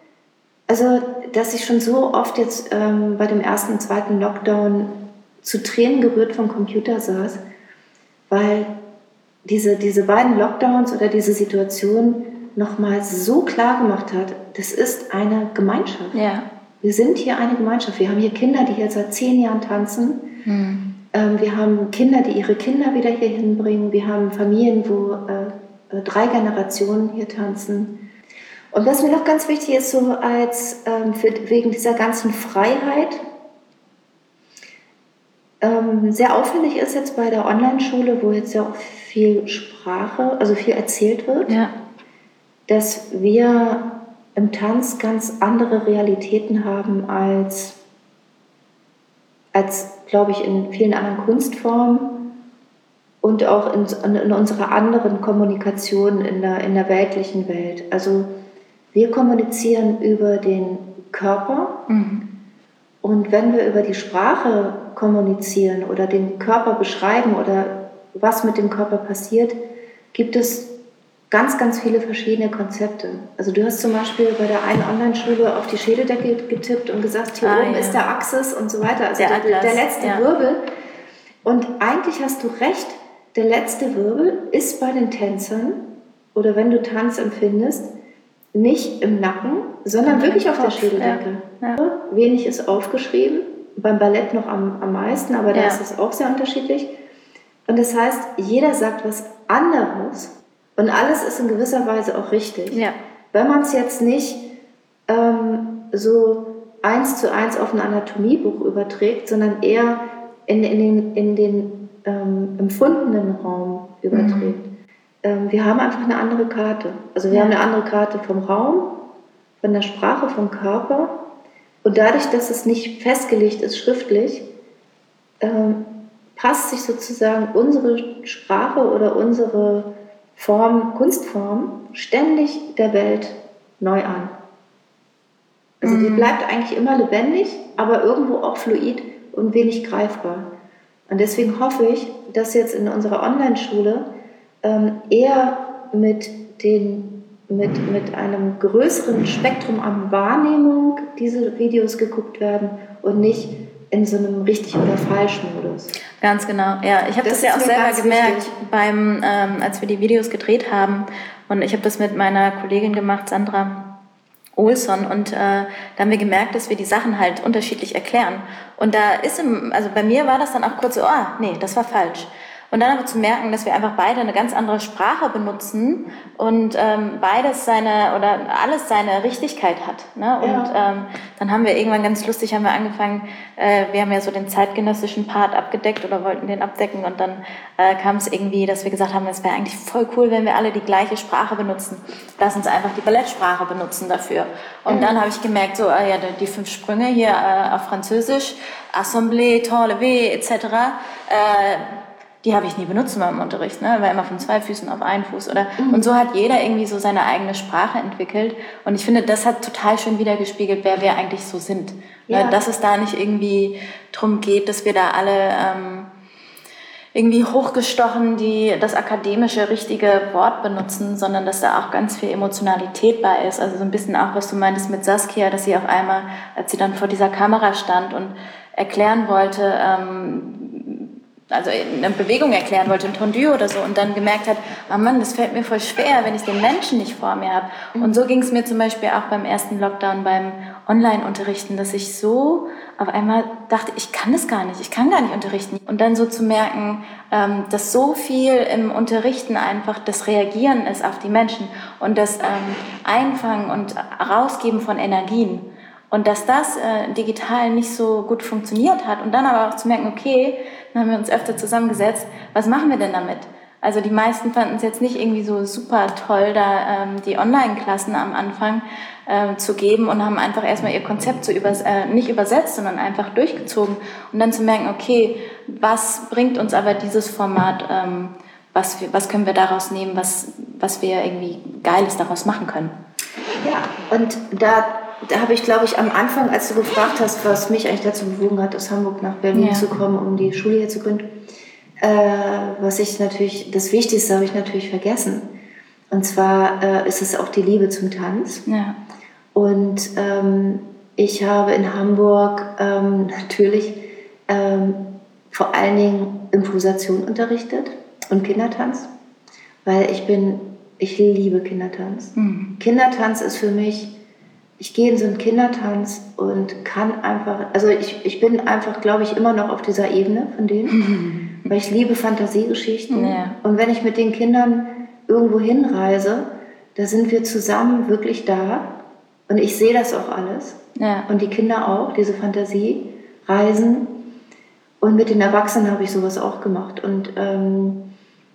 also dass ich schon so oft jetzt ähm, bei dem ersten und zweiten Lockdown zu Tränen gerührt vom Computer saß, weil diese, diese beiden Lockdowns oder diese Situation nochmal so klar gemacht hat, das ist eine Gemeinschaft. Ja. Wir sind hier eine Gemeinschaft. Wir haben hier Kinder, die hier seit zehn Jahren tanzen. Mhm. Ähm, wir haben Kinder, die ihre Kinder wieder hier hinbringen. Wir haben Familien, wo äh, drei Generationen hier tanzen. Und was mir noch ganz wichtig ist, so als ähm, für, wegen dieser ganzen Freiheit, ähm, sehr auffällig ist jetzt bei der Online-Schule, wo jetzt ja auch viel Sprache, also viel erzählt wird, ja. dass wir im Tanz ganz andere Realitäten haben als, als glaube ich, in vielen anderen Kunstformen und auch in, in unserer anderen Kommunikation in der, in der weltlichen Welt. Also wir kommunizieren über den Körper mhm. und wenn wir über die Sprache kommunizieren oder den Körper beschreiben oder was mit dem Körper passiert, gibt es ganz, ganz viele verschiedene Konzepte. Also du hast zum Beispiel bei der einen Online-Schule auf die Schädeldecke getippt und gesagt, hier ah, oben ja. ist der Axis und so weiter, also der, der, der letzte ja. Wirbel. Und eigentlich hast du recht, der letzte Wirbel ist bei den Tänzern oder wenn du Tanz empfindest, nicht im Nacken, sondern ja, wirklich auf Kopf. Der Schädeldecke. Ja. Ja. Wenig ist aufgeschrieben, beim Ballett noch am, am meisten, aber da ja. ist es auch sehr unterschiedlich. Und das heißt, jeder sagt was anderes und alles ist in gewisser Weise auch richtig. Ja. Wenn man es jetzt nicht ähm, so eins zu eins auf ein Anatomiebuch überträgt, sondern eher in, in den, in den ähm, empfundenen Raum überträgt. Mhm. Ähm, wir haben einfach eine andere Karte. Also wir ja. haben eine andere Karte vom Raum, von der Sprache, vom Körper. Und dadurch, dass es nicht festgelegt ist schriftlich, ähm, passt sich sozusagen unsere Sprache oder unsere Form, Kunstform ständig der Welt neu an. Also die bleibt eigentlich immer lebendig, aber irgendwo auch fluid und wenig greifbar. Und deswegen hoffe ich, dass jetzt in unserer Online-Schule ähm, eher mit, den, mit, mit einem größeren Spektrum an Wahrnehmung diese Videos geguckt werden und nicht in so einem richtig oder falsch Modus. Ganz genau, ja. Ich habe das, das ja auch selber gemerkt, beim, ähm, als wir die Videos gedreht haben. Und ich habe das mit meiner Kollegin gemacht, Sandra Olsson, und äh, da haben wir gemerkt, dass wir die Sachen halt unterschiedlich erklären. Und da ist, im, also bei mir war das dann auch kurz so, ah, nee, das war falsch. Und dann aber zu merken, dass wir einfach beide eine ganz andere Sprache benutzen und ähm, beides seine oder alles seine Richtigkeit hat. Ne? Und ja. ähm, dann haben wir irgendwann ganz lustig haben wir angefangen, äh, wir haben ja so den zeitgenössischen Part abgedeckt oder wollten den abdecken und dann äh, kam es irgendwie, dass wir gesagt haben, es wäre eigentlich voll cool, wenn wir alle die gleiche Sprache benutzen. Lass uns einfach die Ballettsprache benutzen dafür. Und mhm. dann habe ich gemerkt, so äh, ja, die fünf Sprünge hier äh, auf Französisch, Assemblée, tant levé et cetera. Äh, die habe ich nie benutzt in meinem Unterricht, ne? War immer von zwei Füßen auf einen Fuß oder mhm. und so hat jeder irgendwie so seine eigene Sprache entwickelt und ich finde, das hat total schön wiedergespiegelt, wer wir eigentlich so sind. Ja. Ne? Dass es da nicht irgendwie drum geht, dass wir da alle ähm, irgendwie hochgestochen die das akademische richtige Wort benutzen, sondern dass da auch ganz viel Emotionalität bei ist. Also so ein bisschen auch, was du meintest mit Saskia, dass sie auf einmal, als sie dann vor dieser Kamera stand und erklären wollte, ähm, also eine Bewegung erklären wollte, ein Tendu oder so und dann gemerkt hat, oh Mann, das fällt mir voll schwer, wenn ich den Menschen nicht vor mir habe. Mhm. Und so ging es mir zum Beispiel auch beim ersten Lockdown, beim Online-Unterrichten, dass ich so auf einmal dachte, ich kann das gar nicht, ich kann gar nicht unterrichten. Und dann so zu merken, ähm, dass so viel im Unterrichten einfach das Reagieren ist auf die Menschen und das ähm, Einfangen und Rausgeben von Energien. Und dass das äh, digital nicht so gut funktioniert hat und dann aber auch zu merken, okay, dann haben wir uns öfter zusammengesetzt, was machen wir denn damit? Also die meisten fanden es jetzt nicht irgendwie so super toll, da ähm, die Online-Klassen am Anfang ähm, zu geben und haben einfach erstmal ihr Konzept so übers- äh, nicht übersetzt, sondern einfach durchgezogen und dann zu merken, okay, was bringt uns aber dieses Format, ähm, was, wir, was können wir daraus nehmen, was, was wir irgendwie Geiles daraus machen können? Ja, und da Da habe ich, glaube ich, am Anfang, als du gefragt hast, was mich eigentlich dazu bewogen hat, aus Hamburg nach Berlin ja. zu kommen, um die Schule hier zu gründen, äh, was ich natürlich, das Wichtigste habe ich natürlich vergessen. Und zwar äh, ist es auch die Liebe zum Tanz. Ja. Und ähm, ich habe in Hamburg ähm, natürlich ähm, vor allen Dingen Improvisation unterrichtet und Kindertanz, weil ich bin, ich liebe Kindertanz. Mhm. Kindertanz ist für mich, ich gehe in so einen Kindertanz und kann einfach, also ich, ich bin einfach, glaube ich, immer noch auf dieser Ebene von denen, mhm. weil ich liebe Fantasiegeschichten. Ja. Und wenn ich mit den Kindern irgendwo hinreise, da sind wir zusammen wirklich da und ich sehe das auch alles. Ja. Und die Kinder auch, diese Fantasiereisen. Und mit den Erwachsenen habe ich sowas auch gemacht. Und, ähm,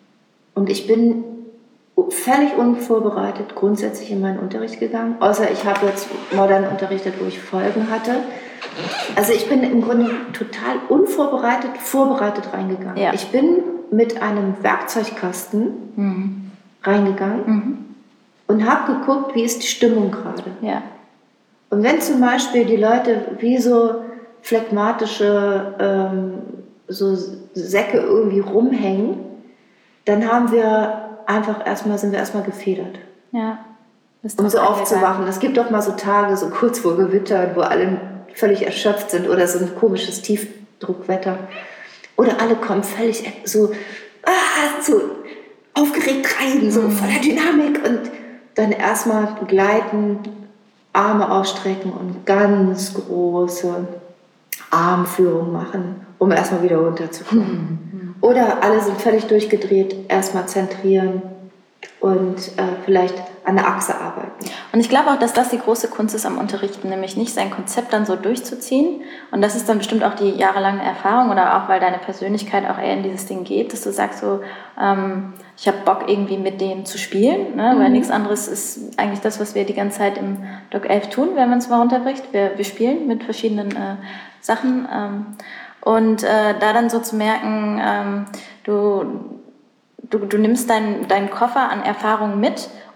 und ich bin völlig unvorbereitet grundsätzlich in meinen Unterricht gegangen, außer ich habe jetzt modern unterrichtet, wo ich Folgen hatte. Also ich bin im Grunde total unvorbereitet, vorbereitet reingegangen. Ja. Ich bin mit einem Werkzeugkasten mhm. reingegangen mhm. und habe geguckt, wie ist die Stimmung gerade. Ja. Und wenn zum Beispiel die Leute wie so phlegmatische ähm, so Säcke irgendwie rumhängen, dann haben wir einfach erstmal, sind wir erstmal gefedert. Ja. Um so aufzuwachen. Es gibt doch mal so Tage, so kurz vor Gewitter, wo alle völlig erschöpft sind oder so ein komisches Tiefdruckwetter. Oder alle kommen völlig so, ah, so aufgeregt rein, so mhm. voller Dynamik und dann erstmal gleiten, Arme ausstrecken und ganz große Armführung machen, um erstmal wieder runterzukommen. Mhm. Oder alle sind völlig durchgedreht, erstmal zentrieren und äh, vielleicht an der Achse arbeiten. Und ich glaube auch, dass das die große Kunst ist am Unterrichten, nämlich nicht sein Konzept dann so durchzuziehen. Und das ist dann bestimmt auch die jahrelange Erfahrung oder auch, weil deine Persönlichkeit auch eher in dieses Ding geht, dass du sagst so, ähm, ich habe Bock irgendwie mit denen zu spielen, ne? Mhm. Weil nichts anderes ist eigentlich das, was wir die ganze Zeit im Doc elf tun, wenn man es mal runterbricht. Wir, wir spielen mit verschiedenen äh, Sachen. Ähm, Und äh, da dann so zu merken, ähm, du, du, du nimmst deinen deinen Koffer an Erfahrungen mit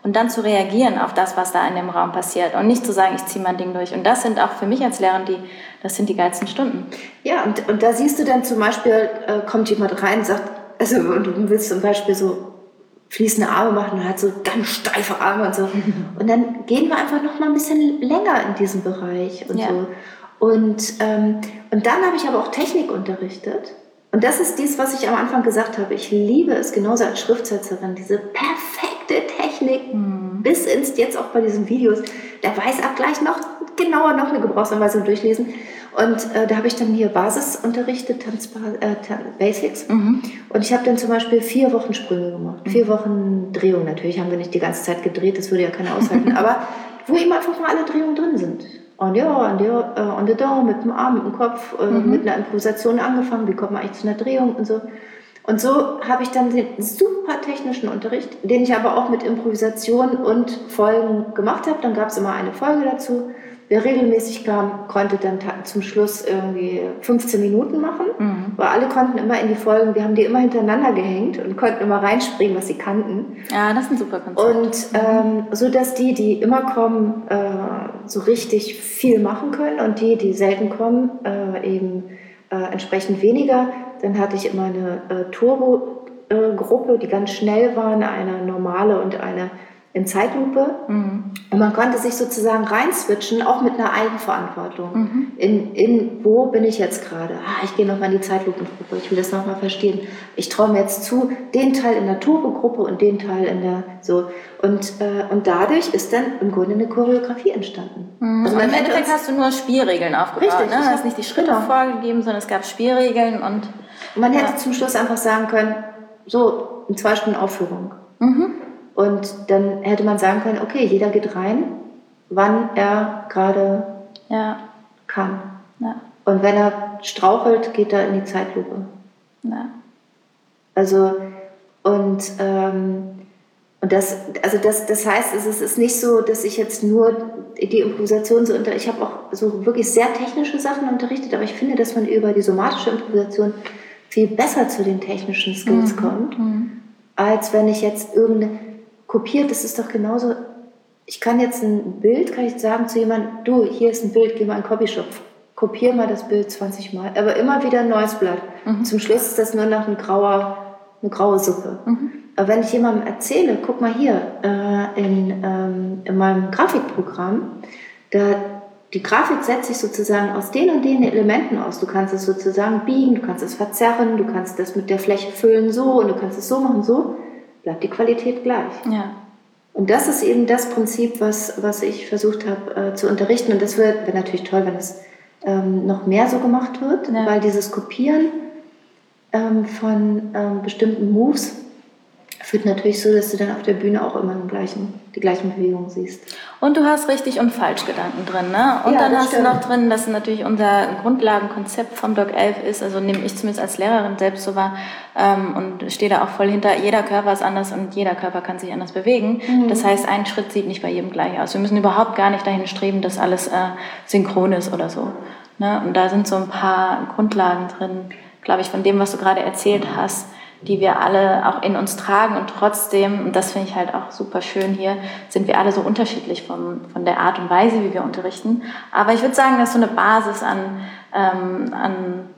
und dann zu reagieren auf das, was da in dem Raum passiert und nicht zu sagen, ich ziehe mein Ding durch. Und das sind auch für mich als Lehrerin die, das sind die geilsten Stunden. Ja, und, und da siehst du dann zum Beispiel, äh, kommt jemand rein und sagt, also du willst zum Beispiel so fließende Arme machen und hat so ganz steife Arme und so. Und dann gehen wir einfach noch mal ein bisschen länger in diesem Bereich und ja. so. Und, ähm, und dann habe ich aber auch Technik unterrichtet. Und das ist dies, was ich am Anfang gesagt habe. Ich liebe es genauso als Schriftsetzerin, diese perfekte Technik, mhm. bis ins, jetzt auch bei diesen Videos, der Weißabgleich noch genauer, noch eine Gebrauchsanweisung durchlesen. Und äh, da habe ich dann hier Basis unterrichtet, Tanz, äh, Basics. Mhm. Und ich habe dann zum Beispiel vier Wochen Sprünge gemacht. Mhm. Vier Wochen Drehung. Natürlich haben wir nicht die ganze Zeit gedreht, das würde ja keiner aushalten. Aber wo eben einfach mal alle Drehungen drin sind. Und ja, und ja, äh, on the door, mit dem Arm, mit dem Kopf, äh, mhm. mit einer Improvisation angefangen. Wie kommt man eigentlich zu einer Drehung und so. Und so habe ich dann den super technischen Unterricht, den ich aber auch mit Improvisation und Folgen gemacht habe. Dann gab es immer eine Folge dazu. Wer regelmäßig kam, konnte dann zum Schluss irgendwie fünfzehn Minuten machen, mhm. weil alle konnten immer in die Folgen, wir haben die immer hintereinander gehängt und konnten immer reinspringen, was sie kannten. Ja, das ist ein super Konzept. Und ähm, so, dass die, die immer kommen, äh, so richtig viel machen können und die, die selten kommen, äh, eben äh, entsprechend weniger. Dann hatte ich immer eine äh, Turbo-Gruppe, äh, die ganz schnell waren, eine normale und eine in Zeitlupe. Mhm. Und man konnte sich sozusagen reinswitchen, auch mit einer Eigenverantwortung. Mhm. In, in wo bin ich jetzt gerade? Ah, ich gehe nochmal in die Zeitlupengruppe, ich will das nochmal verstehen. Ich traue mir jetzt zu, den Teil in der Turbo-Gruppe und den Teil in der so. Und, äh, und dadurch ist dann im Grunde eine Choreografie entstanden. Mhm. Also im Endeffekt hast du nur Spielregeln aufgebaut. Richtig, ne? Du hast nicht die Schritte genau. vorgegeben, sondern es gab Spielregeln. Und man hätte ja. zum Schluss einfach sagen können, so, in zwei Stunden Aufführung. Mhm. Und dann hätte man sagen können, okay, jeder geht rein, wann er gerade ja. kann. Ja. Und wenn er strauchelt, geht er in die Zeitlupe. Ja. Also, und, ähm, und das, also das, das heißt, es ist nicht so, dass ich jetzt nur die Improvisation so unter, ich habe auch so wirklich sehr technische Sachen unterrichtet, aber ich finde, dass man über die somatische Improvisation viel besser zu den technischen Skills mhm. kommt, mhm. als wenn ich jetzt irgendeine kopiert, das ist doch genauso, ich kann jetzt ein Bild, kann ich sagen zu jemandem, du, hier ist ein Bild, geh mal in den Copyshop, kopier mal das Bild zwanzig Mal, aber immer wieder ein neues Blatt. Mhm. Zum Schluss ist das nur noch ein grauer, eine graue Suppe. Mhm. Aber wenn ich jemandem erzähle, guck mal hier, äh, in, ähm, in meinem Grafikprogramm, da, die Grafik setzt sich sozusagen aus den und den Elementen aus. Du kannst es sozusagen biegen, du kannst es verzerren, du kannst das mit der Fläche füllen so und du kannst es so machen, so. Bleibt die Qualität gleich. Ja. Und das ist eben das Prinzip, was, was ich versucht habe äh, zu unterrichten. Und das wäre wär natürlich toll, wenn es ähm, noch mehr so gemacht wird, ja. weil dieses Kopieren ähm, von ähm, bestimmten Moves führt natürlich so, dass du dann auf der Bühne auch immer den gleichen, die gleichen Bewegungen siehst. Und du hast richtig und falsch Gedanken drin, ne? Und ja, dann hast stimmt. du noch drin, dass natürlich unser Grundlagenkonzept vom Doc elf ist, also nehme ich zumindest als Lehrerin selbst so wahr ähm, und stehe da auch voll hinter, jeder Körper ist anders und jeder Körper kann sich anders bewegen. Mhm. Das heißt, ein Schritt sieht nicht bei jedem gleich aus. Wir müssen überhaupt gar nicht dahin streben, dass alles äh, synchron ist oder so. Ne? Und da sind so ein paar Grundlagen drin, glaube ich, von dem, was du gerade erzählt hast, die wir alle auch in uns tragen und trotzdem, und das finde ich halt auch super schön hier, sind wir alle so unterschiedlich vom, von der Art und Weise, wie wir unterrichten. Aber ich würde sagen, das ist so eine Basis an, ähm, an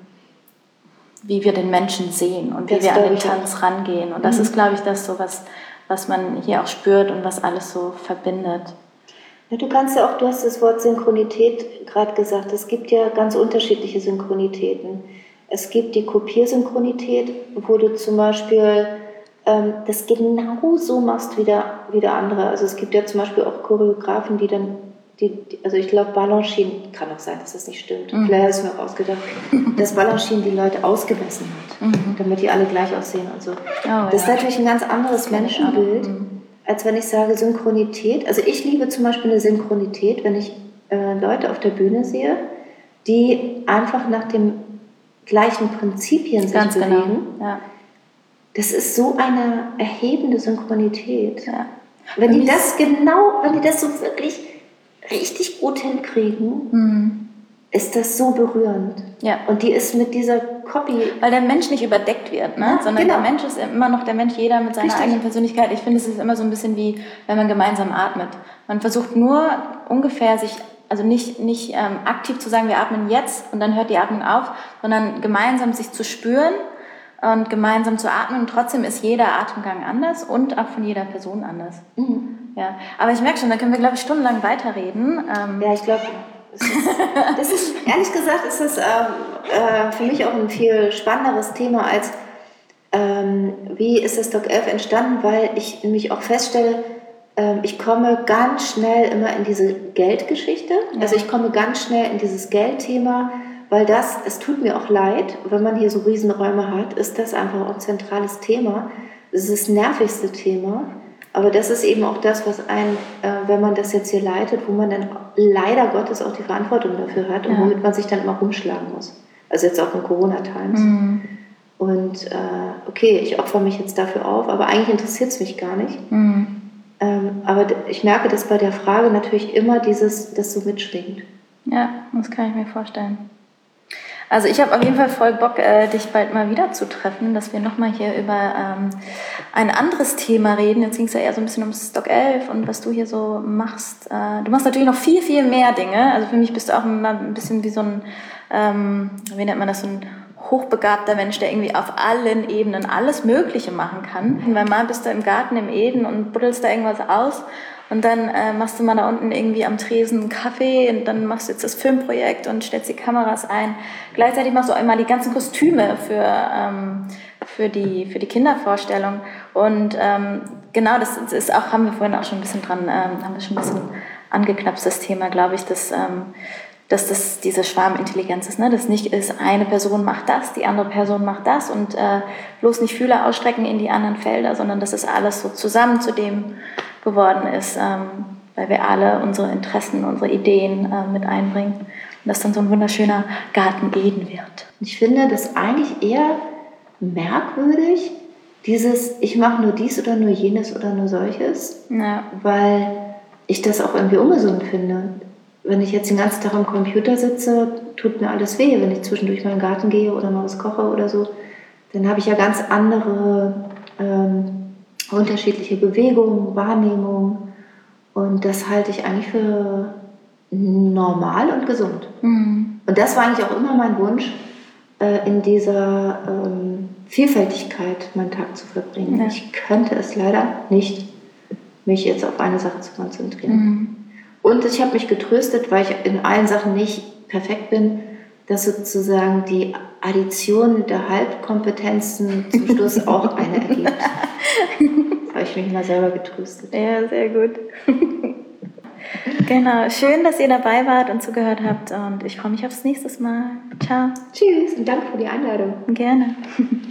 wie wir den Menschen sehen und wie das wir an den Tanz rangehen. Und das mhm. ist, glaube ich, das so, was, was man hier auch spürt und was alles so verbindet. Ja, du kannst ja auch, du hast das Wort Synchronität gerade gesagt, es gibt ja ganz unterschiedliche Synchronitäten. Es gibt die Kopiersynchronität, wo du zum Beispiel ähm, das genauso machst wie der, wie der andere. Also es gibt ja zum Beispiel auch Choreografen, die dann, die, die, also ich glaube Balanchine, kann auch sein, dass das nicht stimmt, mhm. vielleicht hast du mir auch ausgedacht, dass Balanchine die Leute ausgemessen hat, mhm. damit die alle gleich aussehen und so. Oh, das ja. ist natürlich ein ganz anderes Menschenbild, mhm. als wenn ich sage Synchronität. Also ich liebe zum Beispiel eine Synchronität, wenn ich äh, Leute auf der Bühne sehe, die einfach nach dem gleichen Prinzipien sich Ganz bewegen. Genau. Ja. Das ist so eine erhebende Synchronität. Ja. Wenn die das genau, wenn die das so wirklich richtig gut hinkriegen, mhm. ist das so berührend. Ja. Und die ist mit dieser Copy... Weil der Mensch nicht überdeckt wird, ne? Ja, sondern genau. der Mensch ist immer noch der Mensch, jeder mit seiner Richtig. eigenen Persönlichkeit. Ich finde, es ist immer so ein bisschen wie, wenn man gemeinsam atmet. Man versucht nur ungefähr sich, also nicht, nicht ähm, aktiv zu sagen, wir atmen jetzt und dann hört die Atmung auf, sondern gemeinsam sich zu spüren und gemeinsam zu atmen. Und trotzdem ist jeder Atemgang anders und auch von jeder Person anders. Mhm. Ja. Aber ich merke schon, da können wir, glaube ich, stundenlang weiterreden. Ähm, Ja, ich glaube... Das ist, das ist, ehrlich gesagt, ist das ähm, äh, für mich auch ein viel spannenderes Thema als ähm, wie ist das Doc elf entstanden, weil ich nämlich auch feststelle, ähm, ich komme ganz schnell immer in diese Geldgeschichte, ja. Also ich komme ganz schnell in dieses Geldthema, weil das, es tut mir auch leid, wenn man hier so Riesenräume hat, ist das einfach auch ein zentrales Thema. Es ist das nervigste Thema. Aber das ist eben auch das, was einen, äh, wenn man das jetzt hier leitet, wo man dann leider Gottes auch die Verantwortung dafür hat und ja. womit man sich dann immer rumschlagen muss. Also jetzt auch in Corona-Times. Mhm. Und äh, okay, ich opfere mich jetzt dafür auf, aber eigentlich interessiert es mich gar nicht. Mhm. Ähm, aber ich merke, dass bei der Frage natürlich immer dieses, das so mitschwingt. Ja, das kann ich mir vorstellen. Also ich habe auf jeden Fall voll Bock, äh, dich bald mal wieder zu treffen, dass wir nochmal hier über ähm, ein anderes Thema reden. Jetzt ging es ja eher so ein bisschen ums Doc elf und was du hier so machst. Äh, du machst natürlich noch viel, viel mehr Dinge. Also für mich bist du auch immer ein bisschen wie so ein, ähm, wie nennt man das, so ein hochbegabter Mensch, der irgendwie auf allen Ebenen alles Mögliche machen kann. Und weil mal bist du im Garten im Eden und buddelst da irgendwas aus. Und dann äh, machst du mal da unten irgendwie am Tresen einen Kaffee und dann machst du jetzt das Filmprojekt und stellst die Kameras ein. Gleichzeitig machst du auch immer die ganzen Kostüme für, ähm, für, die, für die Kindervorstellung. Und ähm, genau, das ist auch, haben wir vorhin auch schon ein bisschen dran, ähm, haben wir schon ein bisschen angeknapst, das Thema, glaube ich, dass, ähm, dass das diese Schwarmintelligenz ist, ne? Das nicht ist, eine Person macht das, die andere Person macht das und äh, bloß nicht Fühler ausstrecken in die anderen Felder, sondern dass es alles so zusammen zu dem geworden ist, ähm, weil wir alle unsere Interessen, unsere Ideen äh, mit einbringen und das dann so ein wunderschöner Garten Eden wird. Ich finde das eigentlich eher merkwürdig, dieses ich mache nur dies oder nur jenes oder nur solches, ja. Weil ich das auch irgendwie ungesund finde. Wenn ich jetzt den ganzen Tag am Computer sitze, tut mir alles weh. Wenn ich zwischendurch mal in den Garten gehe oder mal was koche oder so, dann habe ich ja ganz andere ähm, unterschiedliche Bewegungen, Wahrnehmungen und das halte ich eigentlich für normal und gesund. Mhm. Und das war eigentlich auch immer mein Wunsch, äh, in dieser ähm, Vielfältigkeit meinen Tag zu verbringen. Ja. Ich könnte es leider nicht, mich jetzt auf eine Sache zu konzentrieren. Mhm. Und ich habe mich getröstet, weil ich in allen Sachen nicht perfekt bin, dass sozusagen die Addition der Halbkompetenzen zum Schluss auch eine ergibt. Das habe ich mich mal selber getröstet. Ja, sehr gut. Genau, schön, dass ihr dabei wart und zugehört habt und ich freue mich aufs nächste Mal. Ciao. Tschüss und danke für die Einladung. Gerne.